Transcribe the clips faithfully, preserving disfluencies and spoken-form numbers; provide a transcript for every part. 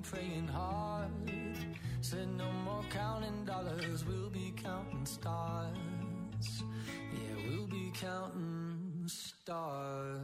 praying hard. Said no more counting dollars, we'll be counting stars. Yeah, we'll be counting stars.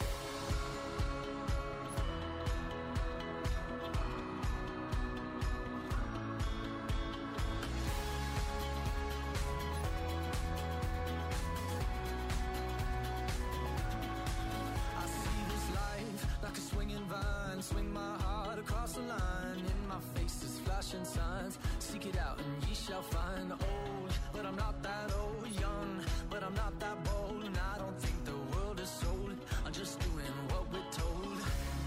Like a swinging vine, swing my heart across the line. In my face is flashing signs. Seek it out and ye shall find. Old, but I'm not that old. Young, but I'm not that bold. And I don't think the world is sold. I'm just doing what we're told.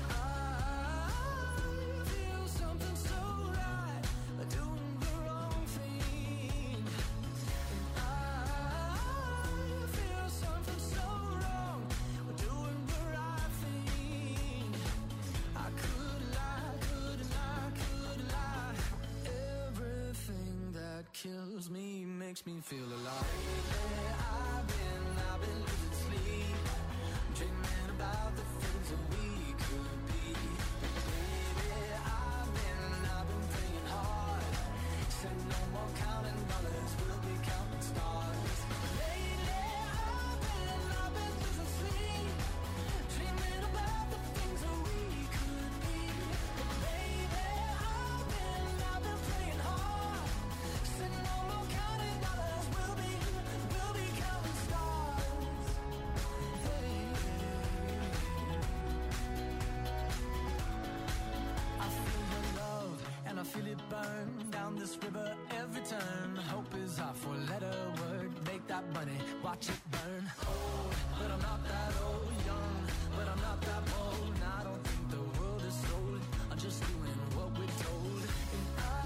I feel something so right, doing the wrong thing. And I feel something so wrong, doing the right thing. I could lie, could lie, could lie. Everything that kills me makes me feel alive. Lately I've been, I've been losing sleep, dreaming about the things that we could be. Baby, I've been, I've been praying hard. Said no more counting dollars, we'll be counting stars. Lately I've been, I've been losing sleep, dreaming about the things that we could be. Baby, I've been, I've been praying hard. Said no more counting dollars, we'll be, we'll be counting stars. Hey. I feel your love and I feel it burn down this river every turn. Hope is our four-letter word. Make that money, watch it burn. Old, but I'm not that old. Young, but I'm not that bold. And I don't think the world is sold. I'm just doing what we're told. And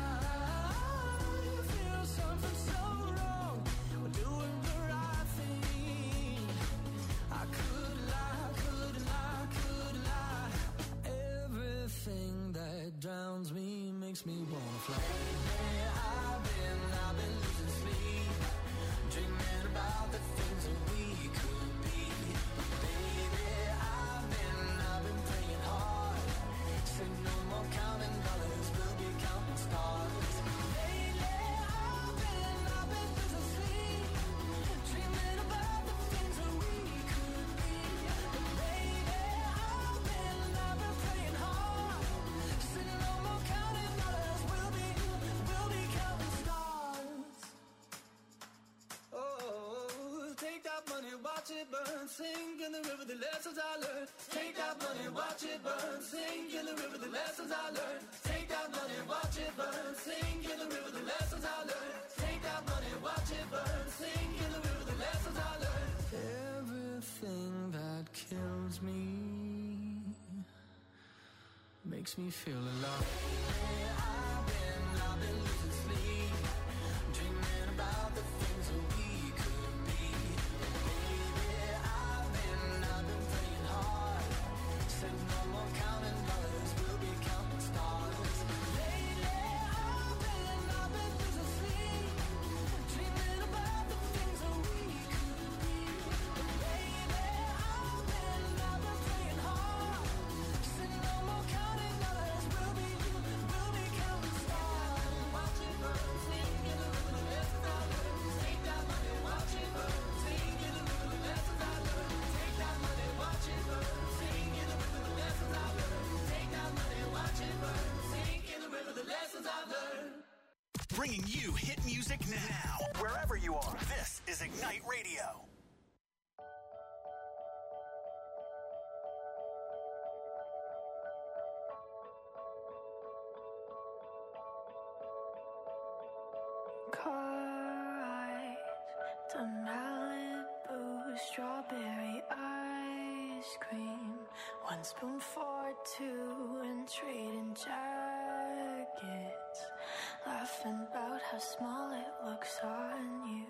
I feel something so wrong. We're doing the right thing. I could lie, could lie, could lie. Everything that drowns me makes me wanna fly. Lately I've been, I've been losing sleep, dreaming about the things that we could be. Baby, I've been, I've been praying hard. Said no more counting dollars, we'll be counting stars. Lately I've been, I've been losing sleep, dreaming about the things that we could be. Baby, I've been, I've been praying hard. Said no more counting dollars, we'll be, we'll be counting stars. Oh, take that money, watch it burn, sink in the river, the lessons I learned. Take that money, watch it burn, sink in the river, the lessons I learned. Take that money, watch it burn, sink in the river, the lessons I learned. Take that money, watch it burn, sink in the river, the lessons I learned. Everything that kills me makes me feel alive. Lately I've been, I've been losing sleep, dreaming about the things that we could be. Baby, I've been, I've been praying hard. Said no more counting dollars, we'll be counting stars. Lately I've been, I've been losing sleep, dreaming about the things that we could be. Baby, I've been, I've been praying hard. Said no more counting dollars, we'll be, we'll be counting stars. Watch it burn, sing in the river, the lessons I learned. Take that money, watch it burn, sing in the river, the lessons I learned. Take that money, watch it burn, sing in the river, the lessons I learned. Take that money, watch it burn, sing in the river, the lessons I learned. Bringing you hit music now. Wherever you are, this is Ignite Radio. Car ride to Malibu, strawberry ice cream, one spoon for two, and trading jackets, laughing about how small it looks on you.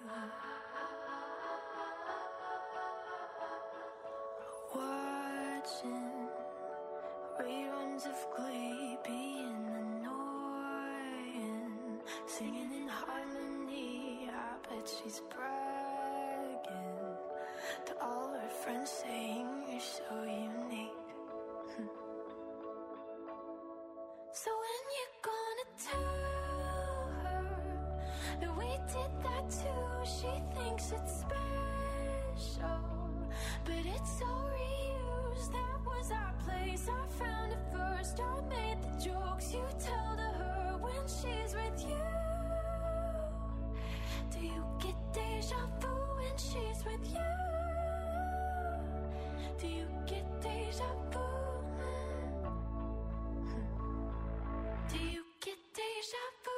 Watching reruns of Glee, being annoying, singing in harmony. I bet she's bragging to all her friends, saying you're so unique. So when you gonna tell her that we did that too? She thinks it's special, but it's all reused. That was our place, I found it first. I made the jokes you tell to her when she's with you. Do you get deja vu when she's with you? Do you get deja vu? Do you get deja vu?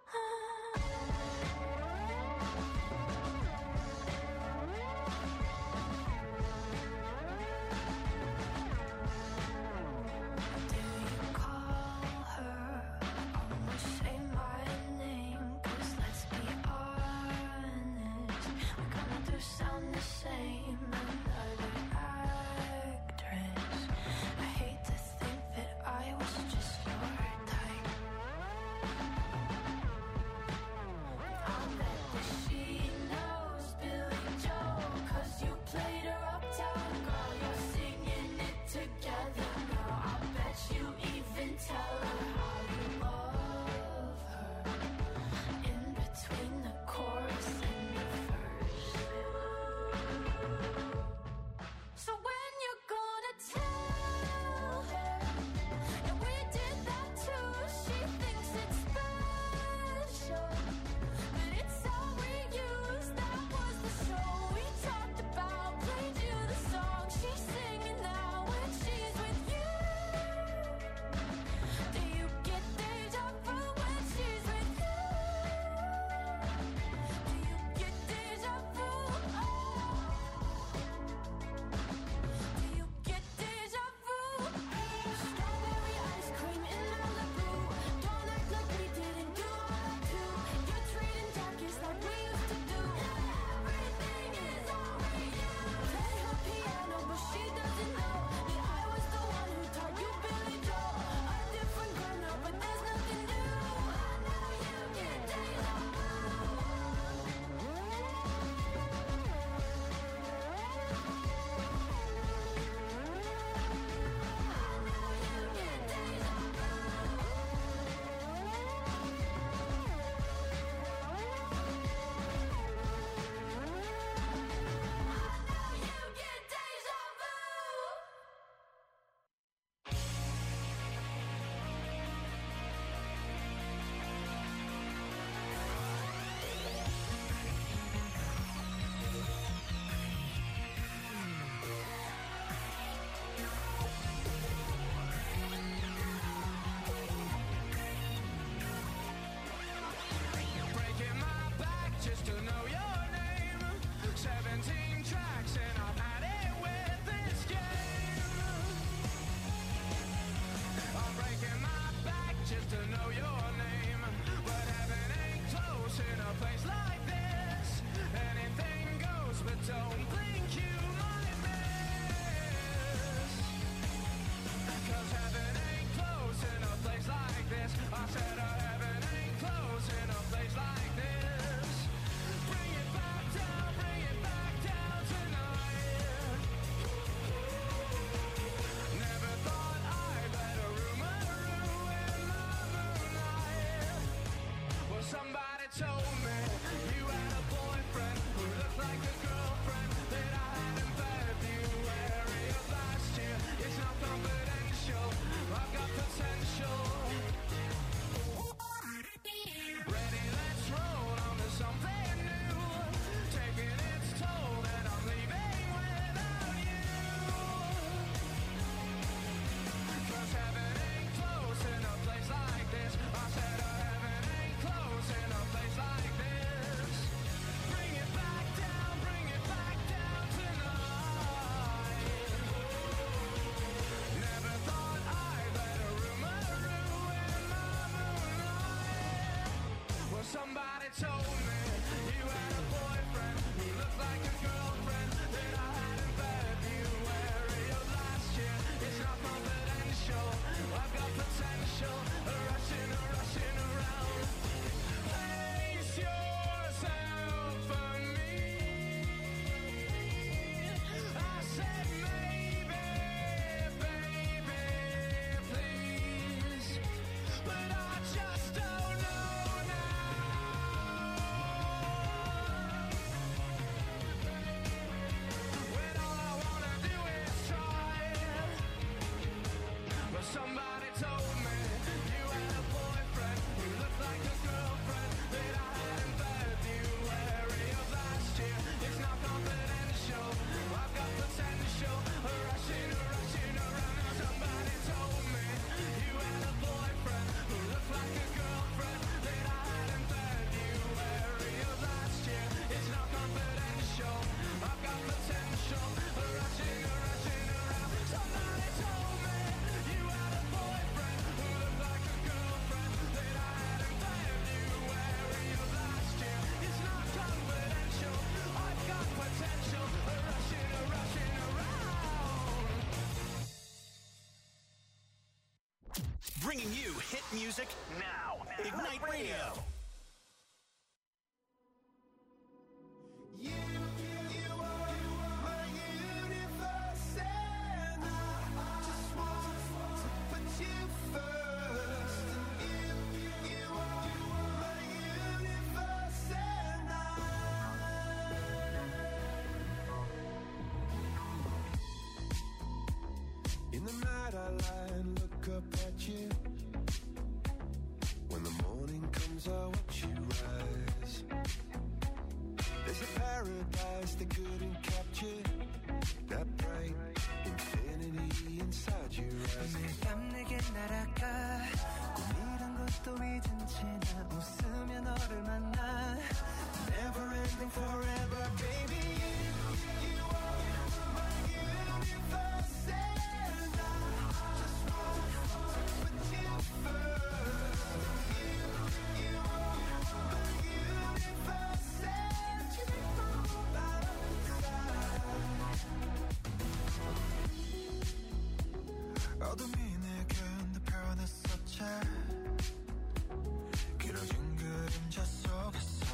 Do you call her? Almost say my name, 'cause let's be honest, we kinda do sound the same. Another actress. I hate to think that I was just your type. I'll bet that she knows Billy Joel, 'cause you played her uptown girl. You're singing it together now. I bet you even tell her how you love her in between the chorus and the verse. So when you're gonna tell her that we did that too? She thinks it's special, but it's all reused. That was the show we talked about. Played you the song she's singing now when she's with you. Do you get deja vu when she's with you? Do you get deja vu? Oh. Do you get deja vu? Strawberry ice cream in Malibu. Don't act like we didn't do all that too. You're trading jackets like we used to do. Everything is all reused. Play her piano, but she doesn't know that I was the one who taught you Billy Joel. A different girl now, but there's nothing new. I know you get deja vu. Breaking my back just to know your name. Seventeen tracks and I've had it with this game. I'm breaking my back just to know your name. But heaven ain't close in a place like this. Anything goes, but don't think you might miss. 'Cause heaven ain't close in a place like this. I said uh, heaven ain't close in a place like this. Bring it back down, bring it back down tonight. Never thought I'd let a rumor ruin my moonlight. Well, somebody told me you had a boyfriend who looked like a girlfriend that I had in February of last year. It's not confidential, I've got potential. Ready, let's roll on to something new. Taking its toll and I'm leaving without you. 'Cause heaven ain't close in a place like this. I said uh, heaven ain't close in a place like this. Bring it back down, bring it back down tonight. Never thought I'd let a rumor ruin my moonlight. Well, somebody told me you had a boyfriend who looked like a girlfriend that I had in February of last year. It's not confidential, I've got potential. Rushing, rushing around. Place yourself for me. I said maybe, baby, please. But I music now. Ignite Radio. You, you are my universe, and I just want to put you first. And you, you are my universe, and I. In the night I lie and look up at you. When the morning comes, I watch you rise. There's a paradise they couldn't capture. That bright infinity inside your eyes. 매일 밤 내게 날아가 꿈이란 것도 잊은 채 나 웃으며 너를 만나. Never ending forever, baby. You, you are my universe, and I just want to put you first. You, you are my universe, and you make my whole life inside. 어둠이 내게 내 변했었지. 길어진 그림자 속에서.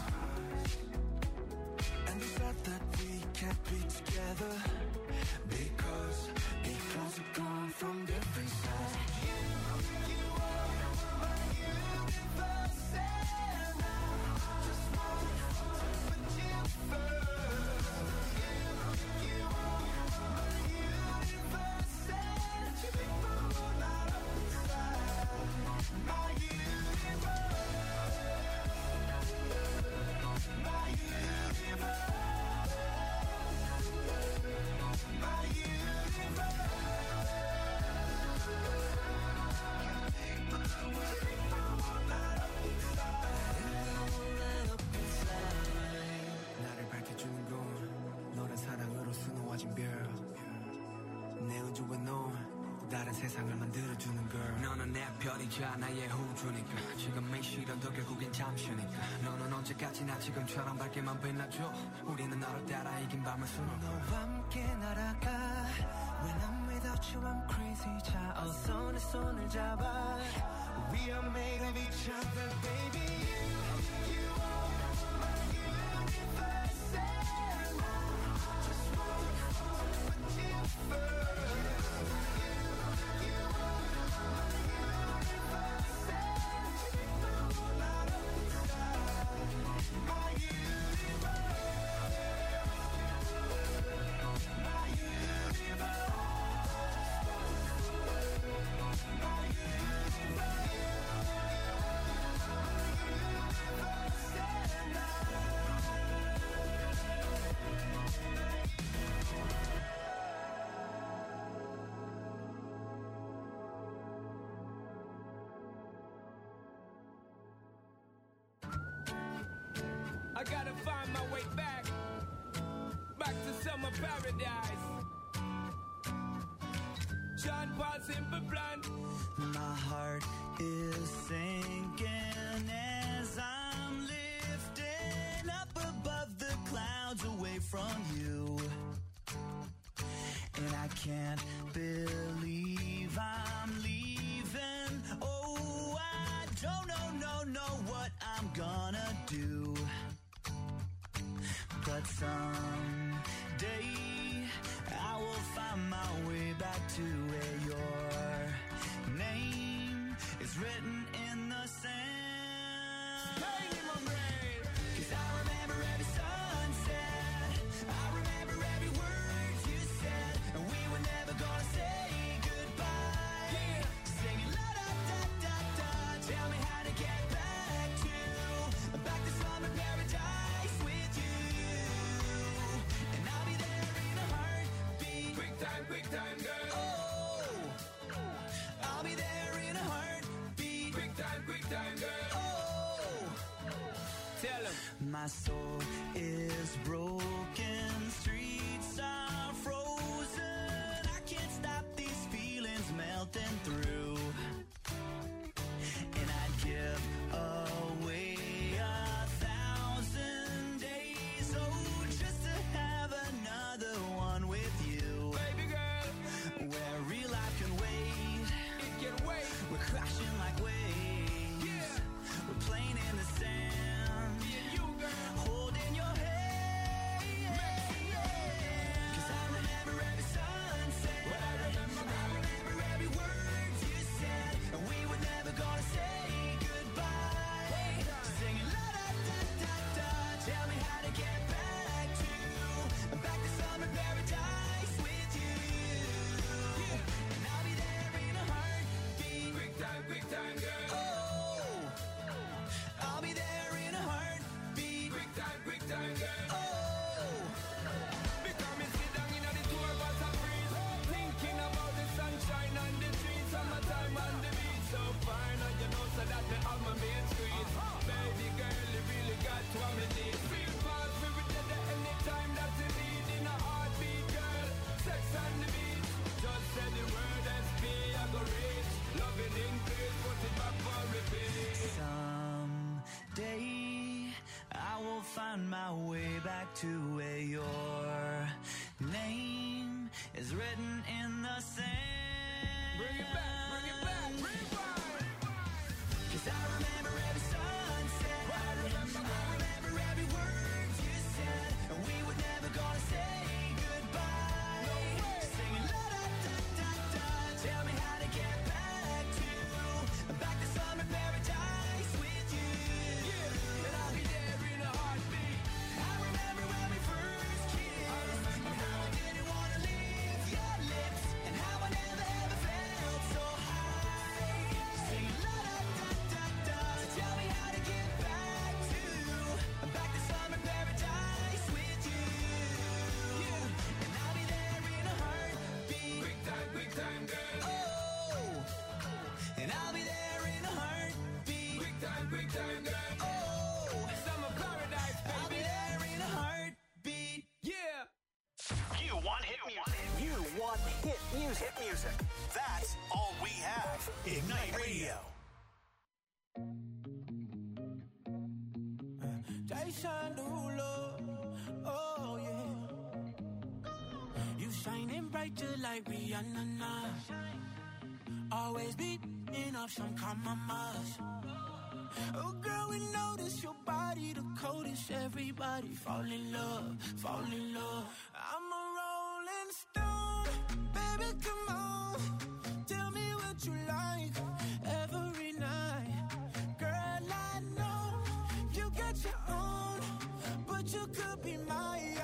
And you said that we can't be together because because we've gone from different sides. You, you are my universe, and I just want to put you first. You, you are my universe, and you make my whole light up inside. My universe, my universe. 나를 밝혀주는 건 너란 사랑으로 수놓아진 별. 내 우주와 넌 또 다른 세상을 만들어주는 걸. 너는 내 별이자 나의 우주니까. 지금의 시련도 결국엔 잠시니까. 너는 언제까지나 지금처럼 밝게만 빛나줘. 우리는 너를 따라 이긴 밤을 수놓고 너와 함께 날아가. When I'm without you I'm crazy. 자 어서 내 손을 잡아. We are made of each other, baby. You are my universe, and I just want to put you first. You, you are my universe, and you make my whole light up inside. My universe, my universe, my universe. I gotta find my way back, back to summer paradise. John Paul Simple Plan. My heart is sinking as I'm lifting up above the clouds away from you. And I can't believe I'm leaving. Oh, I don't know, no, know what I'm gonna do. But someday I will find my way back to where your name is written in the sand. Hey, my man. 'Cause I remember every sunset, I remember every word you said, and we were never gonna say goodbye. Yeah. Singing la da da da da, tell me how to get back to, back to summer paradise with you. And I'll be there in a heartbeat. Quick time, quick time, girl. Oh, I'll be there in a heartbeat. Quick time, quick time, girl. Oh, Tell him. my soul is broken, streets are frozen. I can't stop these feelings melting through. And I'd give away a thousand days, oh, just to have another one with you. Baby girl, Where real life can wait, it can wait. we're crashing like waves. on my way back to where your name is written in the sand. Bring it back, bring it back, rewind. 'Cause I remember every sunset. I remember, I remember every word you said. And we were never gonna say goodbye. No way. Singing la da da da da. Tell me how to get back to back to summer paradise with you. Yeah, and I'll be there in a heartbeat. I remember when we first kissed. I remember and how I didn't wanna leave your lips, and how I never ever felt so high. Singing la da da da da. Tell me how to get back to back to summer paradise with you. Yeah, and I'll be there in a heartbeat. Big time, big time, girl. Oh, and I'll be there in a heartbeat. Big time, big time, girl. Oh, Summer paradise, I'll be baby. there in a heartbeat. Yeah. You want hit music. You want hit music. Hit music. That's all we have. Ignite Radio. Jason Derulo, oh yeah. You shining bright just like Rihanna now. Always beating up some compromise. Oh girl, we notice your body the coldest. Everybody fall in love, fall in love. I'm a rolling stone, baby, come on. Tell me what you like every night. Girl, I know you got your own, but you could be mine.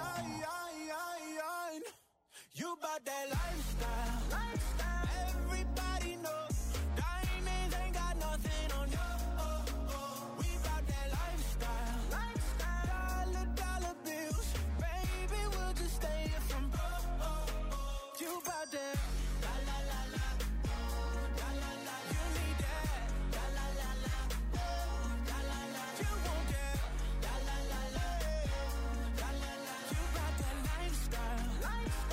You bout that lifestyle, lifestyle. Everybody knows diamonds ain't got nothing on you. Oh, oh. We bout that lifestyle, lifestyle. Dollar, dollar bills, baby, we'll just stay here from broke. Oh, oh. You bout that la la la la, oh, la la la. You need that la la la la, oh, la la la. You want that la la la la, la la la. You bout that lifestyle, lifestyle.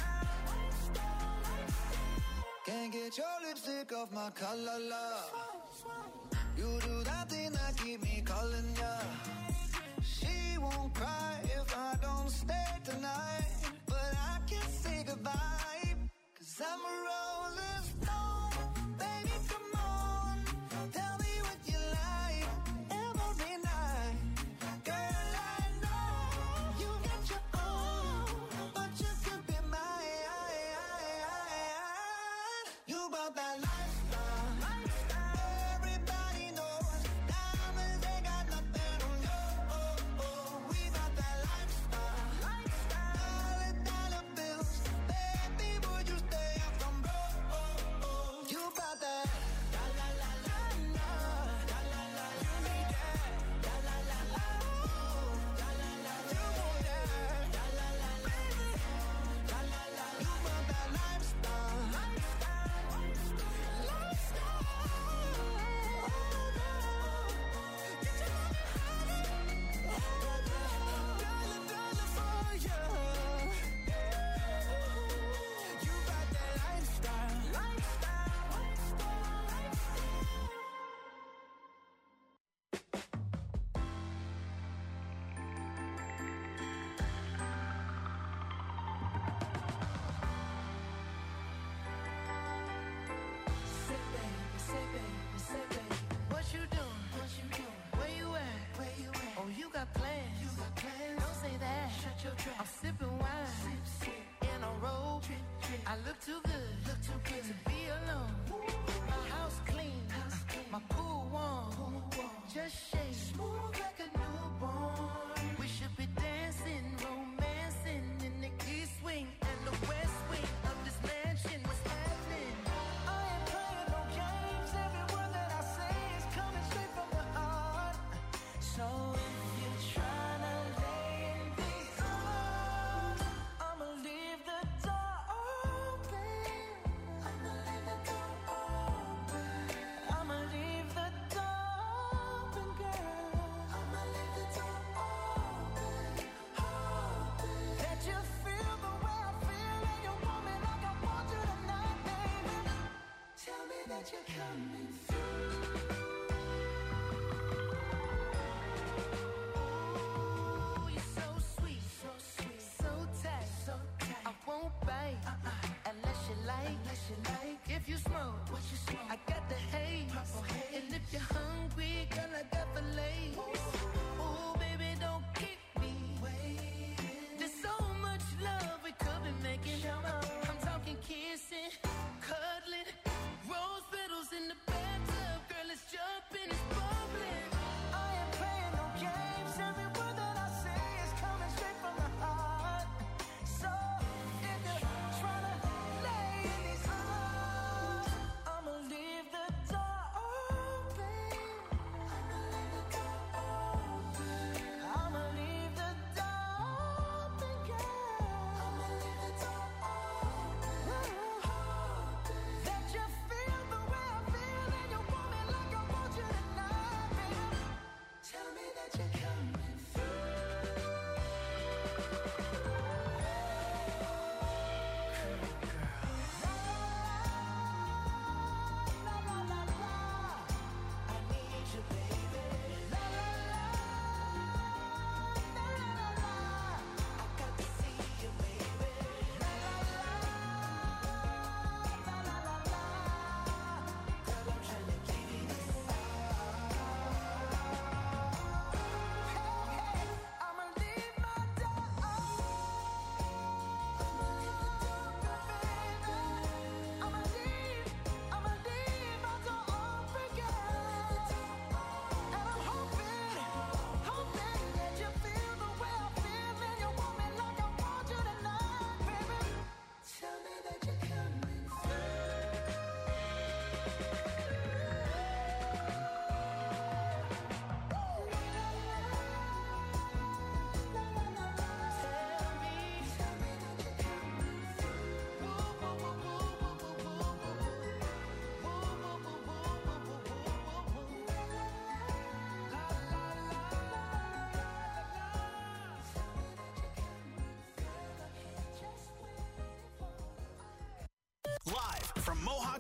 Can't get your lipstick off my collar, love. You do that thing that keep me calling ya. She won't cry if I don't stay tonight, but I can't say goodbye, 'cause I'm a rolling stone. Baby, come on, tell me what you like every night. Girl, I know you got your own, but you could be mine. You about that lifestyle, lifestyle. Everybody knows diamonds ain't got nothing on you. Oh, oh. We about that lifestyle, lifestyle. Dollar, dollar bills, baby, would you stay up from broke? Oh, oh. You about that la la la la la, la la la. You need that la la la la, oh, la la la. You want that la la la la, la la la. You about that lifestyle, lifestyle, lifestyle. Get your dollar, dollar for you. You got that lifestyle, lifestyle, say baby, say baby, say baby. What you doing? What you doing? Where you at? Where you at? Oh, you got plans. You got plans. Don't say that. Shut your trap. I'm sipping wine. Sip, sip. In a robe. Trip, trip. I look too good. Look too good to be alone. My house clean. House clean. My pool warm. Pool warm. Just shake. Smooth like a newborn. We should be dancing, romancing in the east wing and the west wing of this mansion. What's happening? I ain't playing no games. Every word that I say is coming straight from the heart. So if you're trying to lay in these arms, I'ma leave the door open. I'ma leave the door open. I'ma leave the door open, girl. I'ma leave the door open, open. Let you feel the way I feel, and you want me like I want you tonight, baby. Tell me that you're coming through. Ooh, you're so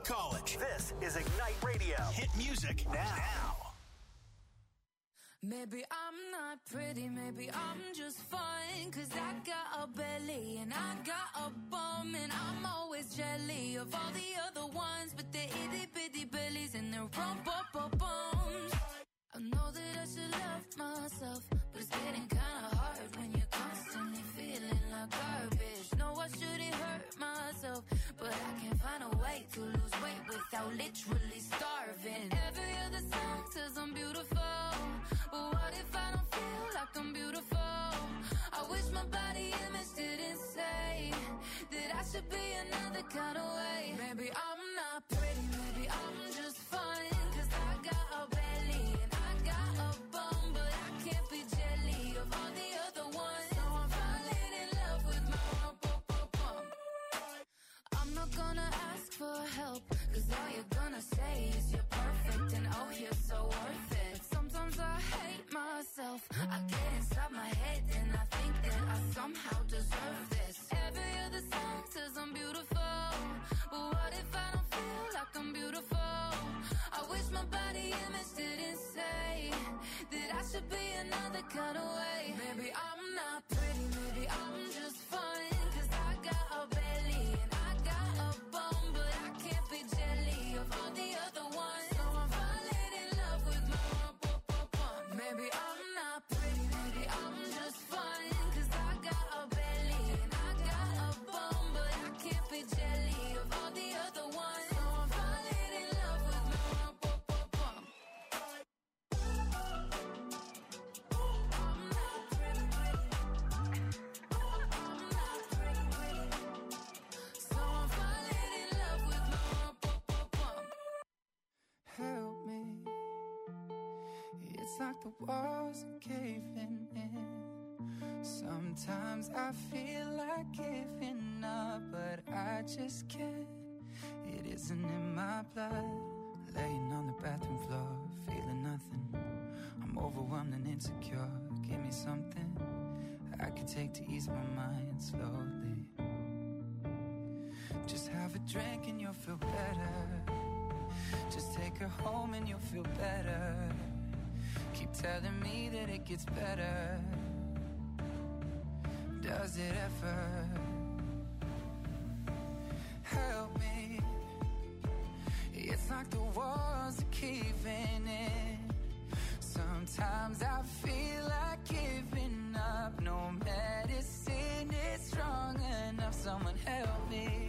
college. This is Ignite Radio. Hit music now. Maybe I'm not pretty, maybe I'm just fine. Cause I got a belly and I got a bum. And I'm always jelly of all the other ones with their itty bitty bellies and their rump up bums. I know that I should love myself, but it's getting kinda hard when you're constantly feeling like garbage. No, I shouldn't hurt myself, but I can't find a way to lose weight without literally starving. Every other song says I'm beautiful, but what if I don't feel like I'm beautiful? I wish my body image didn't say that I should be another kind of way. Maybe I'm not pretty, maybe I'm just fine. Cause I got a belly and I got a bum, but I can't be jelly of all the other ones. So I'm falling in love with my rump up up bum. I'm not gonna ask for help, cause all you're gonna say is you're perfect and oh you're so worth it. Sometimes I hate myself, I get inside my head and I think that I somehow deserve this. Every other song says I'm beautiful, but what if I don't feel like I'm beautiful? I wish my body image didn't say that I should be another kind of way. Maybe I'm not pretty, maybe I'm just fine. Cause I got a belly and I got a bum, but I can't be jelly of all the other ones. So I'm falling in love with my rump up up bum. Maybe I'm not pretty, maybe I'm just fine. Cause I got a belly and I got a bum, but I can't be jelly of all the other ones. So I'm falling in love with my rump up up bum. I'm not pretty, pretty. I'm not pretty, pretty. So I'm falling in love with my rump up up bum. Help me. It's like the walls are caving in. Sometimes I feel like giving up, but I just can't. It isn't in my blood. Laying on the bathroom floor, feeling nothing. I'm overwhelmed and insecure. Give me something I can take to ease my mind slowly. Just have a drink and you'll feel better. Just take her home and you'll feel better. Keep telling me that it gets better. Does it ever? Help me. It's like the walls are caving in. Sometimes I feel like giving up. No medicine is strong enough. Someone help me.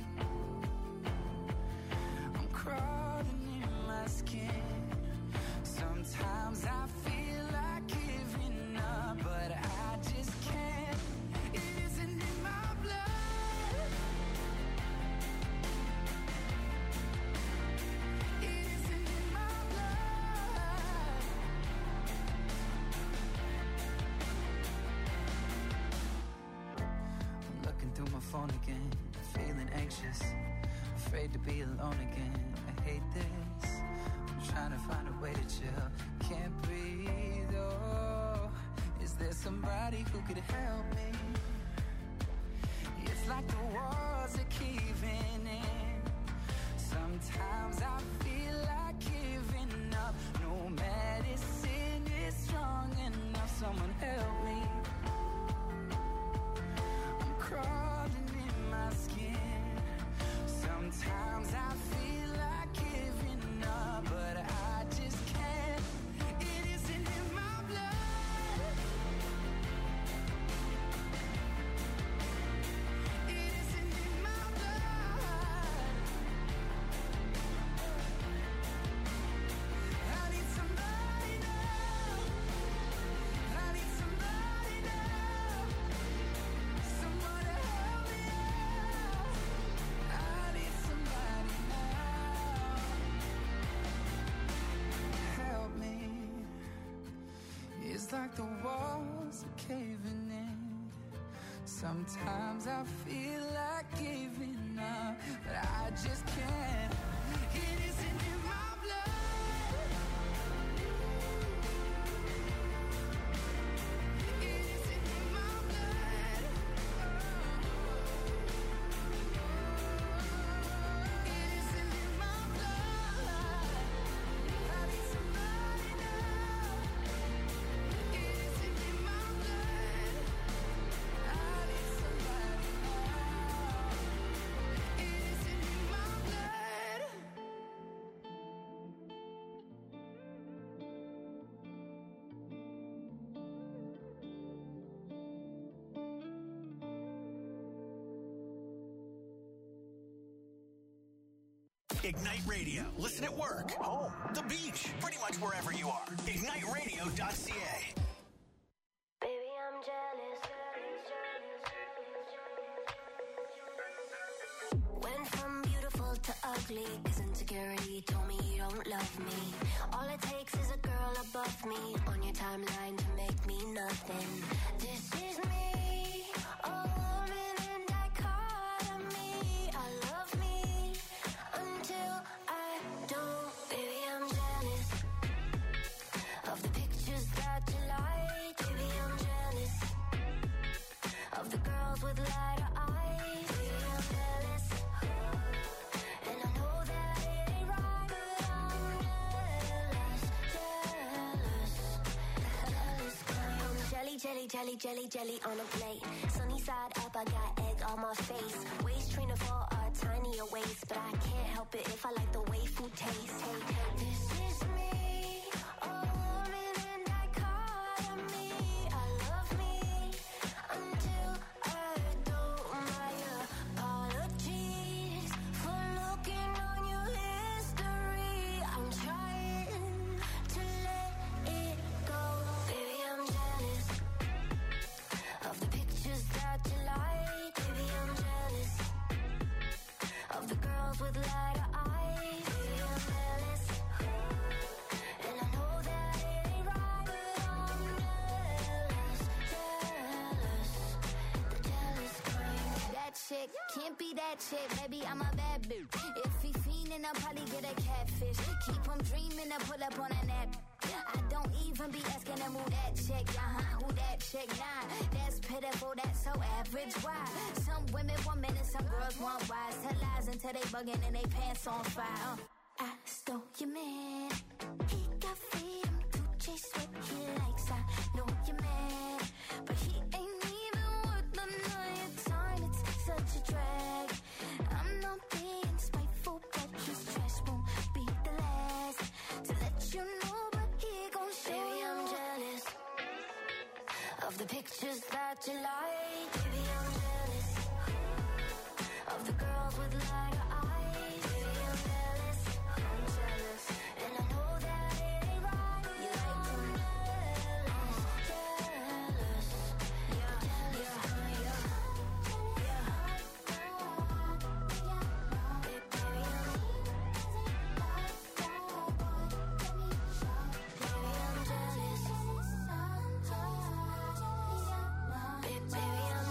I'm crawling in my skin. Sometimes I feel like giving up, but I just can't. It isn't in my blood. It isn't in my blood. I'm looking through my phone again, feeling anxious, afraid to be alone again. I hate this. I'm trying to find a way to chill. Can't breathe, oh. Is there somebody who could help me? It's like the walls are caving in. Sometimes I feel like giving up. No medicine is strong enough. Someone help me. I'm crawling in my skin. Sometimes I feel like giving up, but I just can't. It isn't in my blood. It isn't in my blood. I need somebody now. I need somebody now. Someone to help me out. I need somebody now. Help me. It's like the walls are caving in. Sometimes I feel like giving up, but I just can't. It isn't in my blood. It isn't in my blood. It isn't in my Ignite Radio. Listen at work, home, the beach, pretty much wherever you are. ignite radio dot c a. Baby, I'm jealous. Went from beautiful to ugly, 'cause insecurity told me you don't love me. All it takes is a girl above me on your timeline to make me nothing. This is me, a woman in dichotomy. I love me until I don't. Baby, I'm jealous of the pictures that you like. Baby, I'm jealous of the girls with lighter eyes. Baby, I'm jealous, and I know that it ain't right, but I'm jealous, jealous, jealous. I'm jelly, jelly, jelly, jelly, jelly on a plate. Sunny side up, I got egg on my face. Waist trainer for a tinier waist, but I can't help it if I like the way food tastes. Hey, this is me, a woman in dichotomy. I love me until I don't. My apologies for looking on your history. I'm trying to let it go. Baby, I'm jealous of the pictures that you like. Baby, I'm jealous of the girls with lighter eyes. Baby, I'm jealous, and I know that it ain't right, but I'm jealous, jealous, the jealous kind. That chick can't be that chick, baby, I'm a bad bitch. If he fiendin', I'll probably get a catfish. Keep him dreamin' to pull up on a nap. I don't even be asking him who that chick, uh-huh, who that chick, nah. That's pitiful, that's so average, why? Some women want men and some girls want wise. Tell lies until they buggin' and they pants on fire. uh. I stole your man, he got freedom to chase what he likes. I know you're mad, but he ain't even worth none of your time. It's such a drag. I'm not being spiteful, but his trash won't be the last to let you know, but he gon' show Baby, you. I'm jealous of the pictures that you like. Baby, I'm jealous of the girls with lighter eyes. Baby, I'm jealous, I'm jealous, and I know that it ain't right. You like them jealous, jealous, yeah, jealous, yeah, yeah. Baby, baby, I'm Baby, I'm jealous. Baby, baby, I'm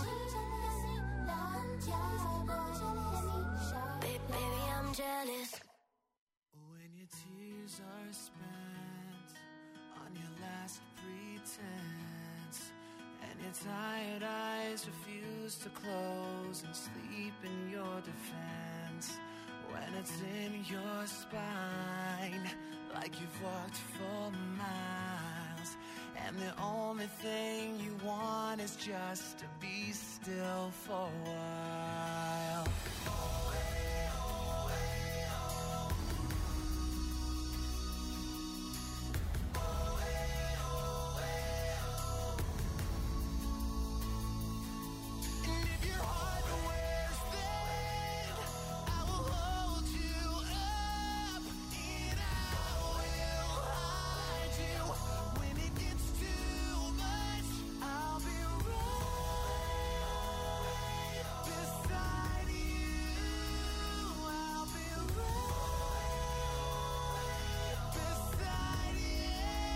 Baby, baby, I'm jealous. When your tears are spent on your last pretense, and your tired eyes refuse to close and sleep in your defense, when it's in your spine like you've walked for miles, and the only thing you want is just to be still for a while. And if your heart wears thin, I will hold you up, and I will hide you. When it gets too much, I'll be right beside you. I'll be right beside you.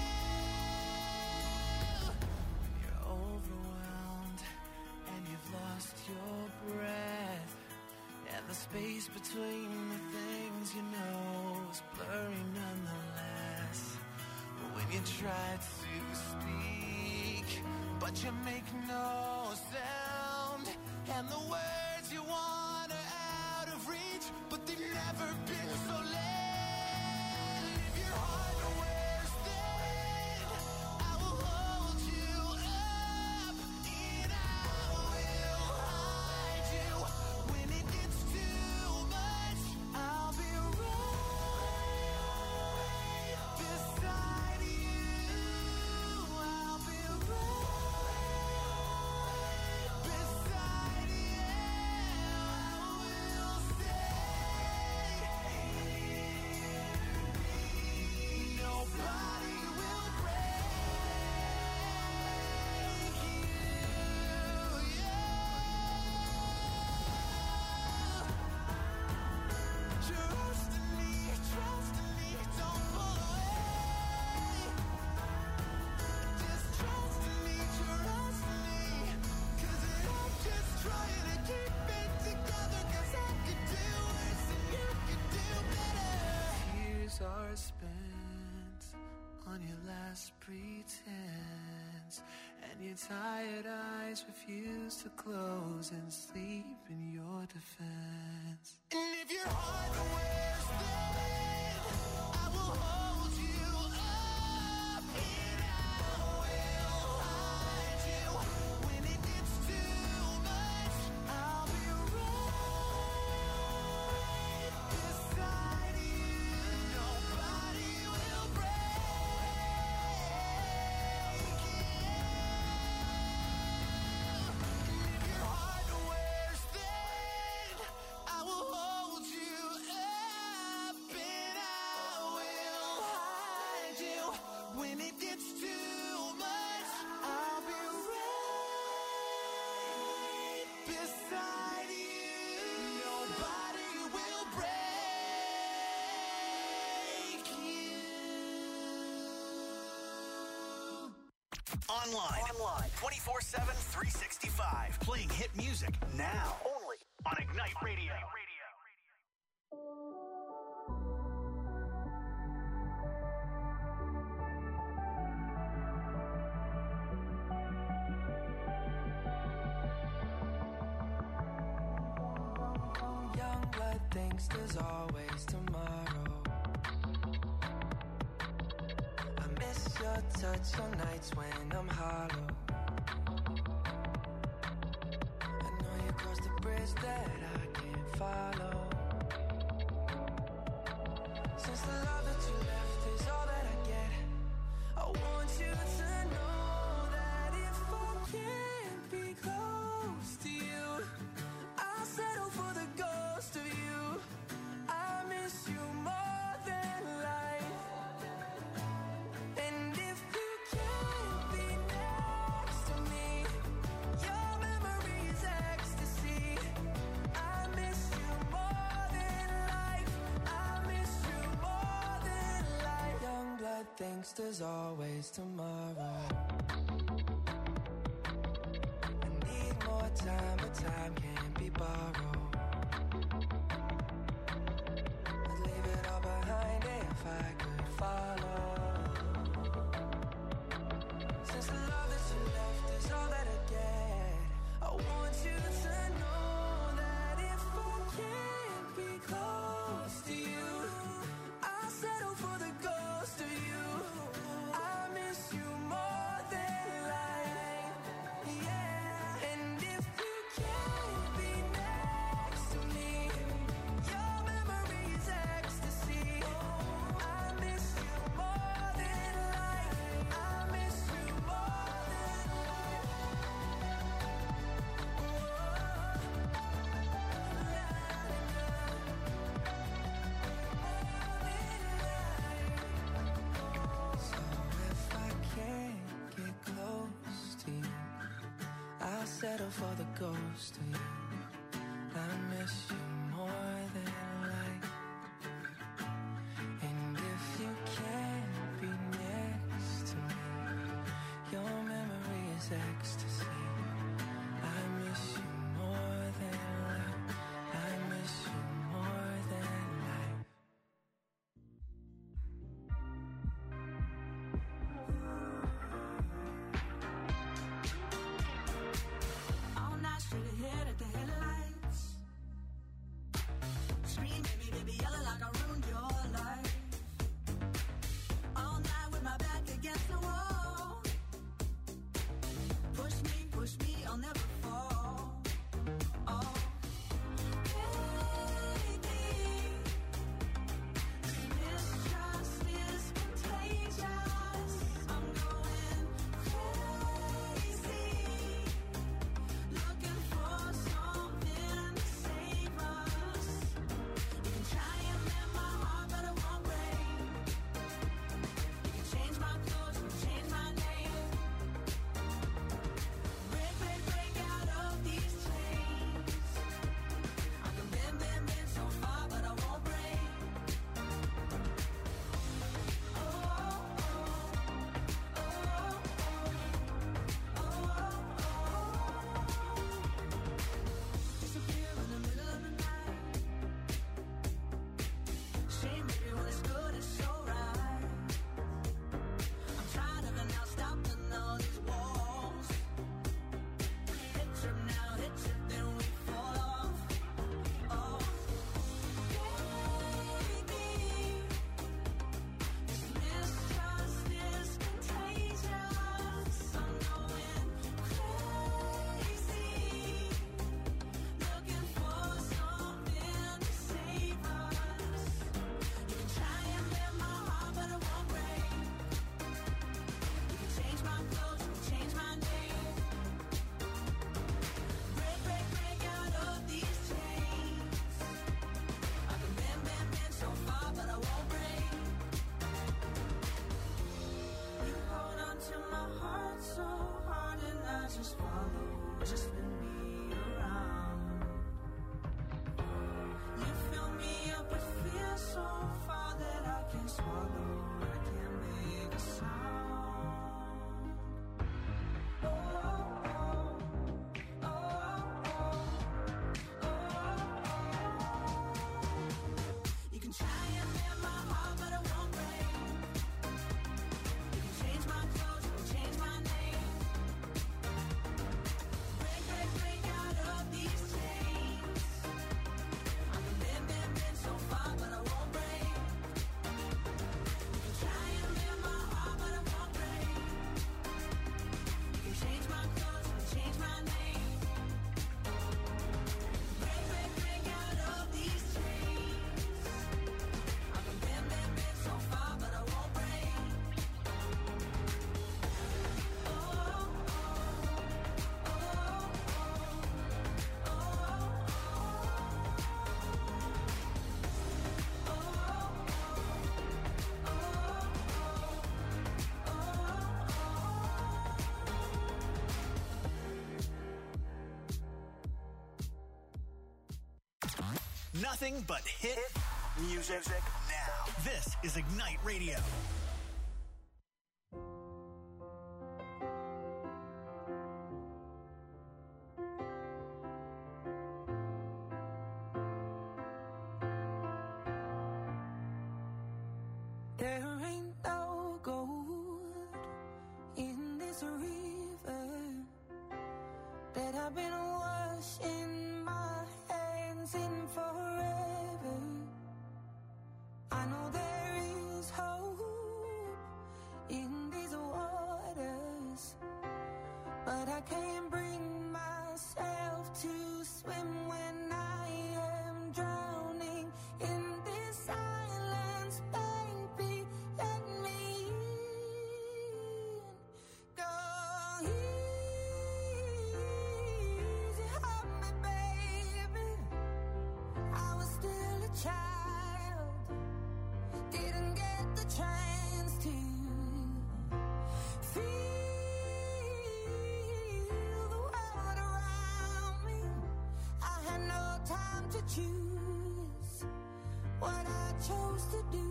You're overwhelmed and you've lost your breath, and the space between the things you know is blurry nonetheless. When you try to speak, but you make no sound, and the words you want are out of reach, but they've never been so late. If your heart wears thin, I will hold you up, and I will hide you. When it gets too much, I'll be right beside you. I'll be right beside you. I will stay. on your last pretense, and your tired eyes refuse to close and sleep in your defense. And if your heart wears thin, I will hold you up and I will hide you. When it gets too much, I'll be right beside you. Nobody will break you. And if your heart wears thin, I will hold you up and I will hide you. When it gets too much, I'll be right beside you. Nobody will break you. Online. Online. twenty-four seven, three sixty-five. Playing hit music now. Only on Ignite Radio. Young blood thinks there's always tomorrow. I miss your touch on nights when I'm hollow. I know you crossed the bridge that I can't follow. Since the love that you left is all that I get, I want you to know that if I can't be close to you, I'll settle for the ghost of you. I miss you more than life. And if you can't be next to me, your memory is ecstasy. I miss you more than life. I miss you more than life. Young blood thinks there's always tomorrow. I need more time, but time can't be borrowed. I'd leave it all behind if I could follow. Since the love that you left is all that I get, I want you to know that if I can't be close to you, I'll settle for the ghost of you. I miss you more than life. Yeah. And if you can't be next to me, your memory is ecstasy. I miss you more than life. I miss you more than life. So if I can't get close to you, I'll settle for the ghost of you. I miss you more than life. And if you can't be next to me, your memory is ecstasy. I miss you more than life. I miss you more than life. All night straight ahead at the headlights. Scream, baby, baby, yelling like I ruined your life. All night with my back against the wall. Push me tried so hard and I just follow, just spin me around. You fill me up with fear so far that I can't swallow, I can't make a sound. Oh, oh, oh, oh, oh, oh. You can try and mend my heart, but it won't break. You can change my clothes, you can change my name. Break, break, break out of these chains. I can bend, bend, bend so far, but I won't break. You can try and mend my heart, but it won't break. You can change my clothes, you can change my name. Break, break, break out of these chains. I can bend, bend, bend so far, but I won't break. Oh, oh, oh, oh, Nothing but hit music now. This is Ignite Radio. there ain't no gold in this river that I've been washing my hands in forever. I know there is hope in these waters, but I can't bring myself to swim when I am drowning in this silence. Baby, let me in. Go easy on me, baby. I was still a child, didn't get the chance to feel the world around me. I had no time to choose what I chose to do.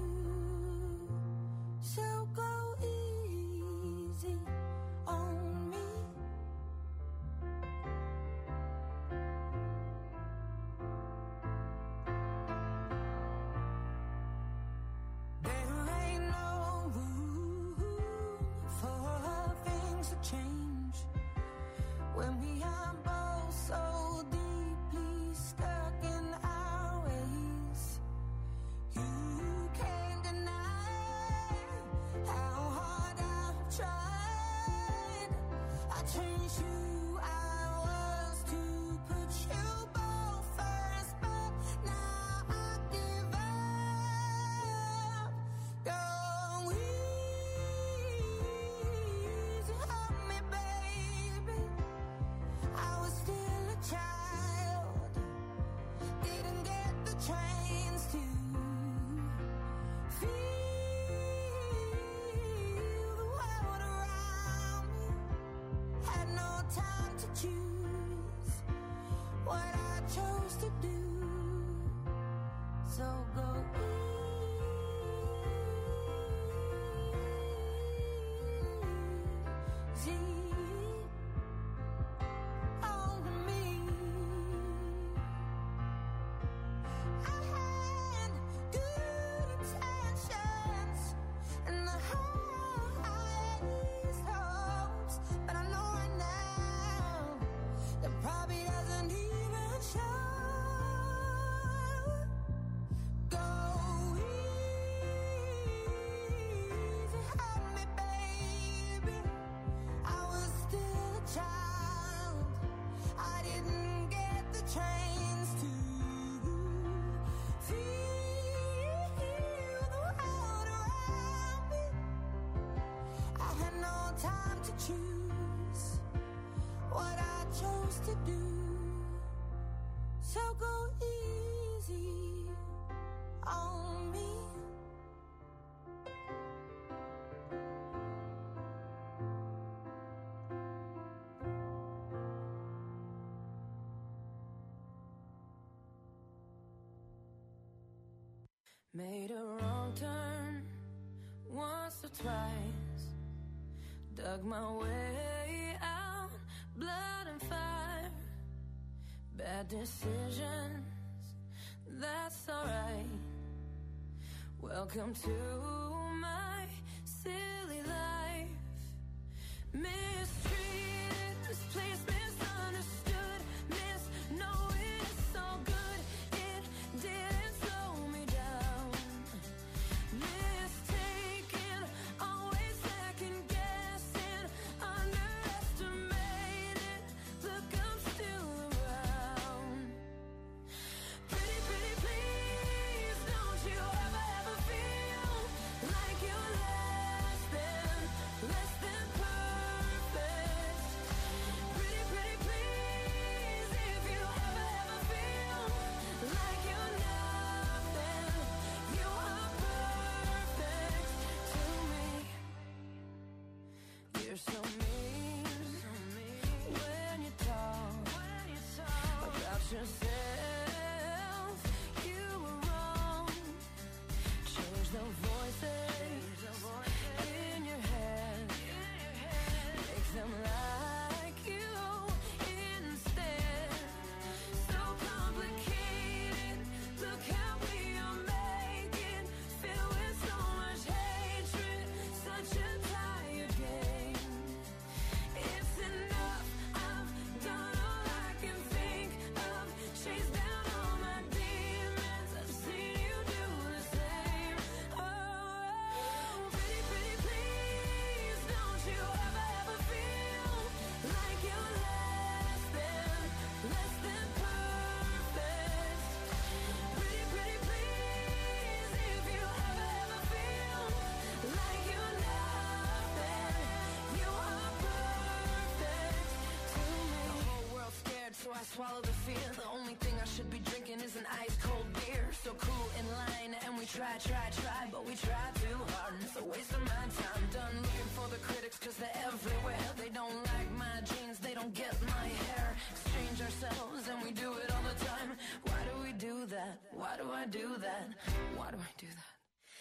So go easy on me. There ain't no room for things to change when we are both so deeply stuck in our ways. You can't deny how hard I've tried. I changed who I was to put you both first, but now I give up. Go easy on me, baby. I was still a child, didn't get the chance to feel the world around me. Had no time to choose what I chose to do. So go easy on me. I had good intentions and the highest hopes, but I know right now that probably doesn't even show. Go easy on me, baby. I was still a child, I didn't get the chance to feel the world around me. I had no time to choose what I chose to do. So go easy on me. Made a wrong turn once or twice. Dug my way out, blood and fire. Bad decisions, that's alright. Welcome to my silly life. Mistreated, misplaced, misunderstood, misknowing it's so good. It didn't slow me down. Mistaken, always second guessing, underestimated. Look, I'm still around. Pretty, pretty, please, don't you ever, ever feel like you're less than, less than perfect. Pretty, pretty, please, if you ever, ever feel like you're nothing, you are perfect to me. You're so mean when you talk about yourself. You were wrong. Change the voices in your head. Make them like you instead. So complicated. Look how we are making. Filled with so much hatred. Such a tired game. It's enough. I've done all I can think of. Chase down all my demons. I've seen you do the same. Oh, pretty, pretty, please, don't you ever, ever feel like you're less than, less than perfect. Pretty, pretty, please, if you ever, ever feel like you're nothing, you are perfect to me. The whole world's scared, so I swallow the fear. The only thing I should be drinking is an ice cold beer. So cool in line, and we try, try, try, but we try too hard, and it's a waste of my time. Done looking for the critics, cause they're everywhere. They don't like my jeans, they don't get my hair. Exchange ourselves, and we do it all the time. Why do we do that? Why do I do that? Why do I do that?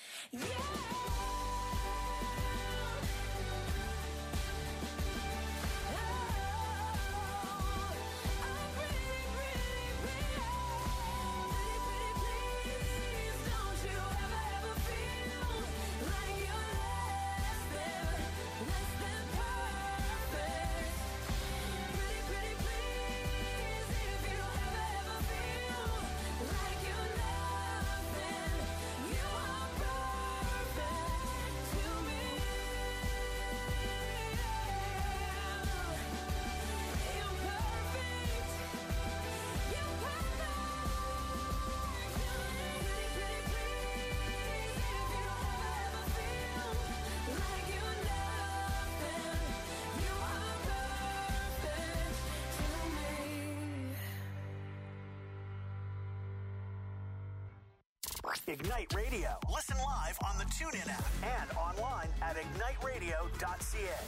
Ignite Radio. Listen live on the TuneIn app and online at ignite radio dot c a.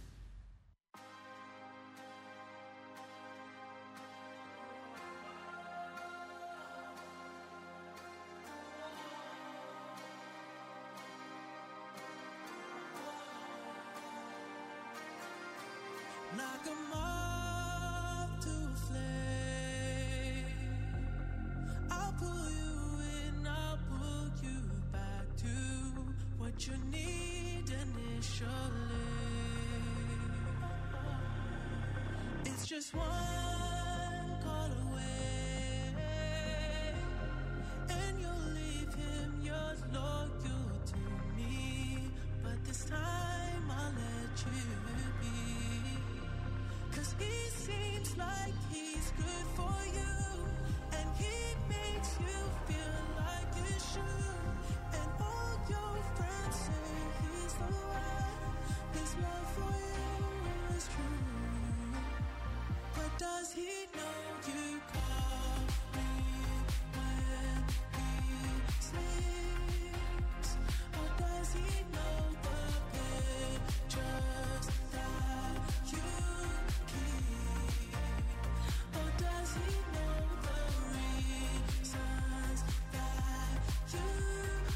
Knock 'em off to a flame. I'll pull you in, I'll pull you back to what you need initially. It's just one call away, and you'll leave him, you're loyal to me. But this time I'll let you be. Cause he seems like he's good for you, and he makes you feel like you should. And all your friends say he's the one, his love for you is true. But does he know you call me when he sleeps? Or does he know the pictures that you keep? Or does he know the reasons that you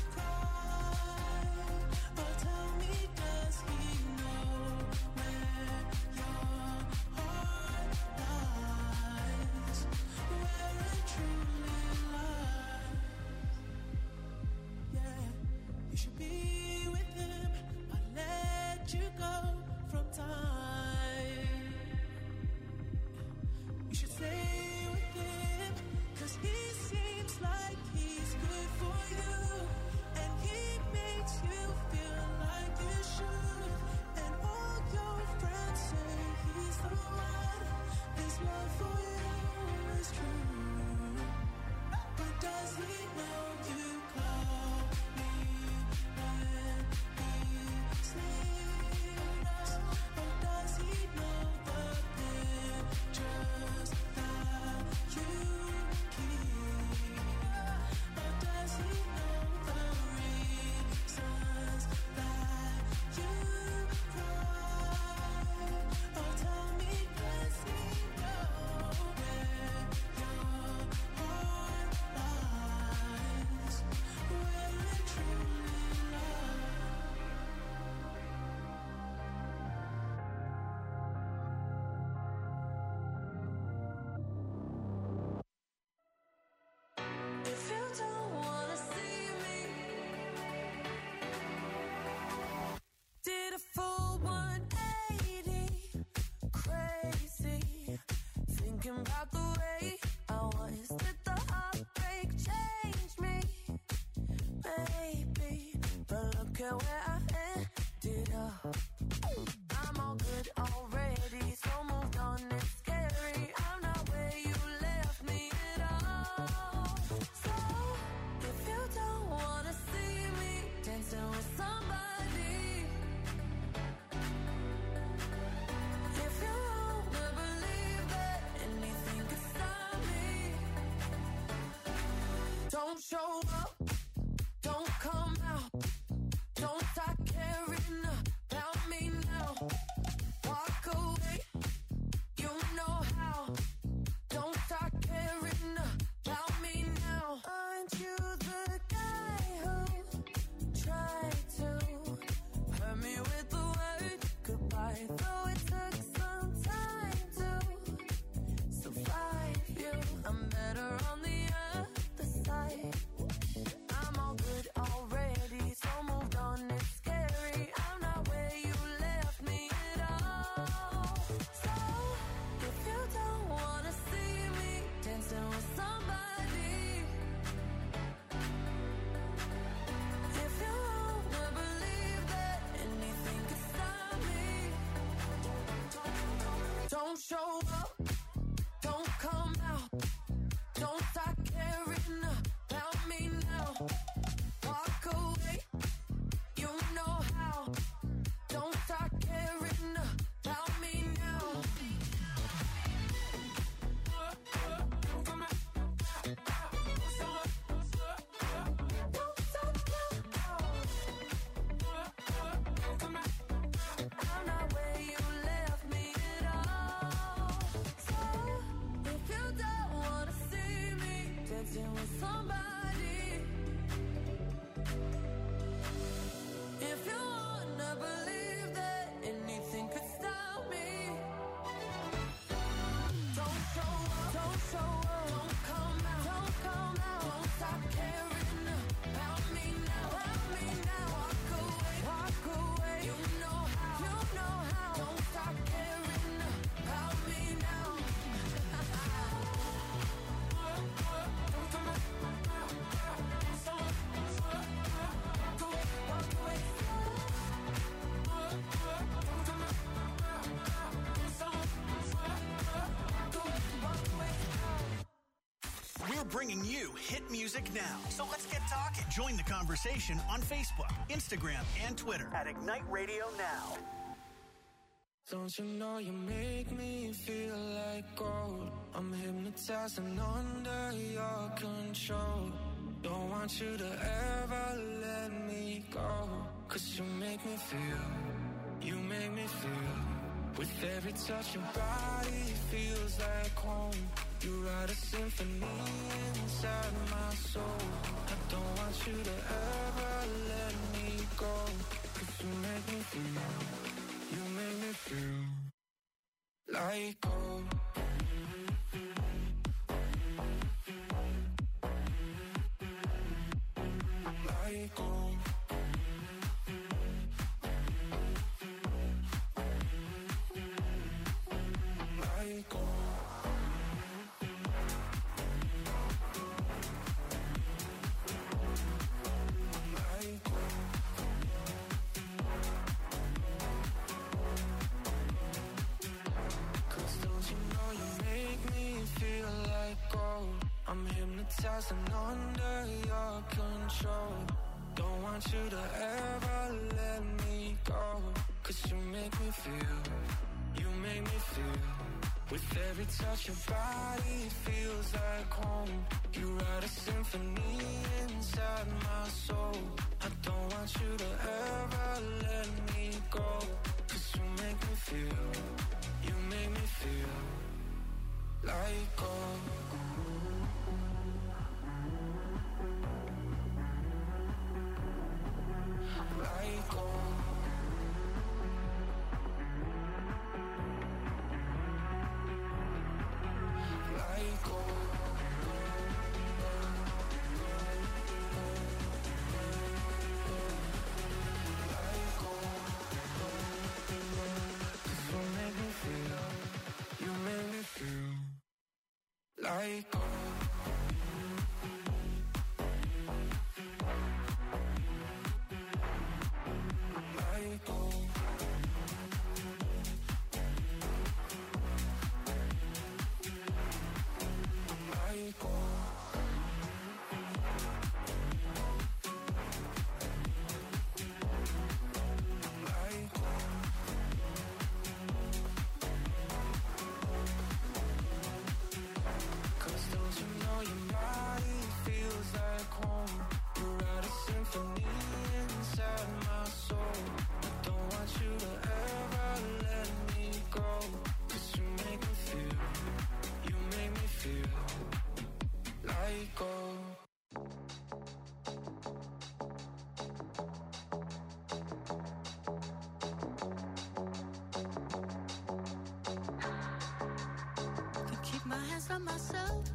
thinking about the way I was. Did the heartbreak change me? Maybe, but look at where I ended up. I'm all good already, so moved on, it's scary. I'm not where you left me at all. So, if you don't wanna see me dancing with somebody, if you wanna believe that anything could stop me, don't show up, don't come out, don't start caring about me now. Walk away, you know how. Don't start caring about me now. Aren't you the guy who tried to hurt me with the word goodbye? Though it took some time to survive you, I'm better on the other side. I'm all good already, so moved on, it's scary. I'm not where you left me at all. So, if you don't wanna see me dancing with somebody, if you wanna believe that anything could stop me, don't show up, don't come out, don't start caring about me now. Walk away, you know how. Don't start caring about me now. I'm not where you left me at all. So, if you don't wanna see me dancing with somebody, if you wanna believe that anything could stop me, don't show up, don't show up, don't come out, don't come out, don't stop caring about me now, about me now. Walk away, walk away, you know how, you know how. Don't stop caring about me now. We're bringing you hit music now. So let's get talking. Join the conversation on Facebook, Instagram, and Twitter at Ignite Radio Now. Don't you know you make me feel like gold? I'm hypnotized and under your control. Don't want you to ever let me go. Cause you make me feel, you make me feel. With every touch your body feels like home. You write a symphony inside my soul. I don't want you to ever let me go. Cause you make me feel, you make me feel like gold. Like gold. Like gold. I'm hypnotized and under your control. Don't want you to ever let me go. Cause you make me feel, you make me feel. With every touch your body feels like home. You write a symphony inside my soul. I don't want you to ever let me go. Cause you make me feel, you make me feel like gold. Like gold. Like gold. Like gold. Like go. Like go. Like go. My hands on myself.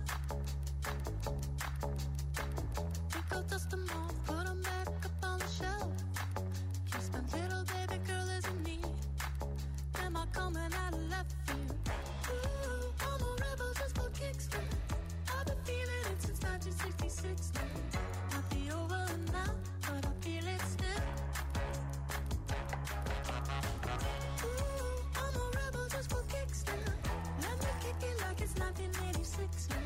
Think I'll dust them off, put them back up on the shelf. Guess my little baby girl isn't me. Am I coming out of left field? Ooh, I'm a rebel just for kicks now. I've been feeling it since nineteen sixty-six now. Might be over now, but I feel it still. Ooh, I'm a rebel just for kicks now. Let me kick it like it's nineteen eighty-six now.